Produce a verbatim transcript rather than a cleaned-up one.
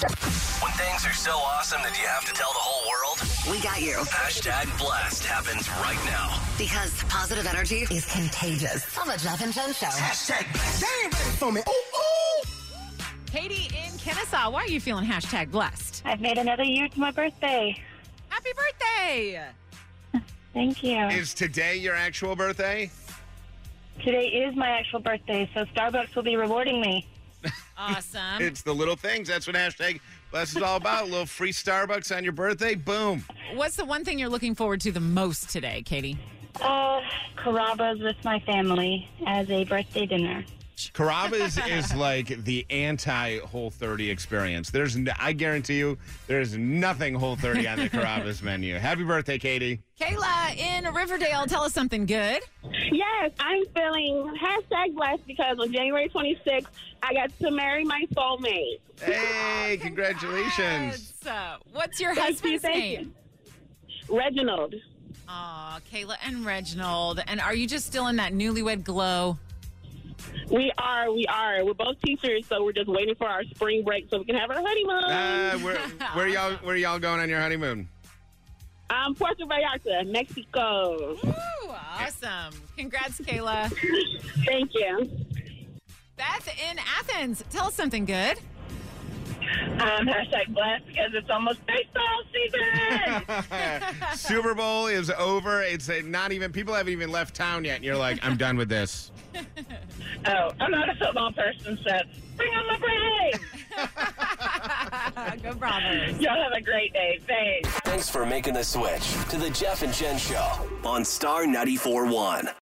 When things are so awesome that you have to tell the whole world, We got you. hashtag blast happens right now. Because positive energy is contagious. On the Jeff and Jen Show. Hashtag blast. They ain't ready for me. Ooh, ooh. Katie in Kennesaw, why are you feeling hashtag blessed? I've made another year to my birthday. Happy birthday! Thank you. Is today your actual birthday? Today is my actual birthday, so Starbucks will be rewarding me. Awesome. It's the little things. That's what hashtag blessed is all about. A little free Starbucks on your birthday. Boom. What's the one thing you're looking forward to the most today, Katie? Uh, Carrabba's with my family as a birthday dinner. Carrabba's is like the anti-Whole thirty experience. There's, n- I guarantee you, there's nothing Whole thirty on the Carrabba's menu. Happy birthday, Katie. Kayla in Riverdale, tell us something good. Yes, I'm feeling hashtag blessed because on January twenty-sixth, I got to marry my soulmate. Hey, congratulations. Congrats. Uh, what's your Thank you, husband's thank name? you. Reginald. Aw, Kayla and Reginald. And are you just still in that newlywed glow? We are, we are. We're both teachers, so we're just waiting for our spring break so we can have our honeymoon. Uh, where, where y'all where y'all going on your honeymoon? um, Puerto Vallarta, Mexico. Ooh, awesome. Congrats, Kayla. Thank you. Beth in Athens, tell us something good. Um, hashtag blessed because it's almost baseball season. Super Bowl is over. It's uh, not even, people haven't even left town yet, and you're like, I'm done with this. Oh, I'm not a football person, so bring on the break. Go Bravos. Y'all have a great day. Thanks. Thanks for making the switch to the Jeff and Jen Show on Star ninety-four point one.